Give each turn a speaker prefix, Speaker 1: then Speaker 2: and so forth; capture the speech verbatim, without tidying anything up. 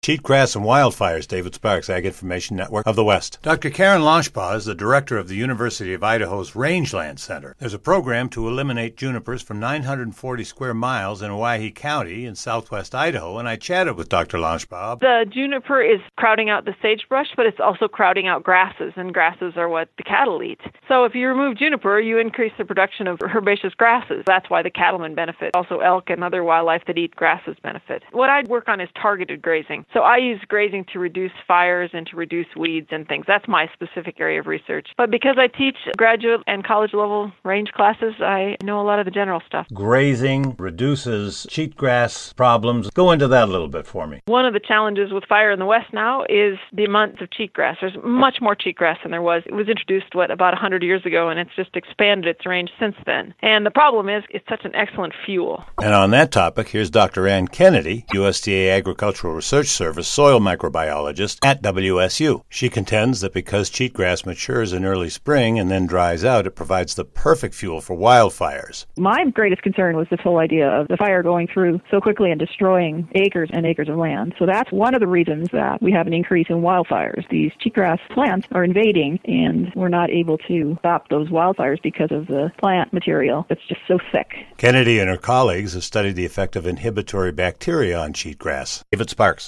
Speaker 1: Cheatgrass and Wildfires, David Sparks, Ag Information Network of the West. Doctor Karen Loshbaugh is the director of the University of Idaho's Rangeland Center. There's a program to eliminate junipers from nine hundred forty square miles in Owyhee County in southwest Idaho, and I chatted with Doctor Loshbaugh.
Speaker 2: The juniper is crowding out the sagebrush, but it's also crowding out grasses, and grasses are what the cattle eat. So if you remove juniper, you increase the production of herbaceous grasses. That's why the cattlemen benefit. Also elk and other wildlife that eat grasses benefit. What I work on is targeted grazing. So I use grazing to reduce fires and to reduce weeds and things. That's my specific area of research. But because I teach graduate and college level range classes, I know a lot of the general stuff.
Speaker 1: Grazing reduces cheatgrass problems. Go into that a little bit for me.
Speaker 2: One of the challenges with fire in the West now is the amount of cheatgrass. There's much more cheatgrass than there was. It was introduced, what, about one hundred years ago, and it's just expanded its range since then. And the problem is it's such an excellent fuel.
Speaker 1: And on that topic, here's Doctor Ann Kennedy, U S D A Agricultural Research Service soil microbiologist at W S U. She contends that because cheatgrass matures in early spring and then dries out, it provides the perfect fuel for wildfires.
Speaker 3: My greatest concern was this whole idea of the fire going through so quickly and destroying acres and acres of land. So that's one of the reasons that we have an increase in wildfires. These cheatgrass plants are invading, and we're not able to stop those wildfires because of the plant material. It's just so thick.
Speaker 1: Kennedy and her colleagues have studied the effect of inhibitory bacteria on cheatgrass. David Sparks.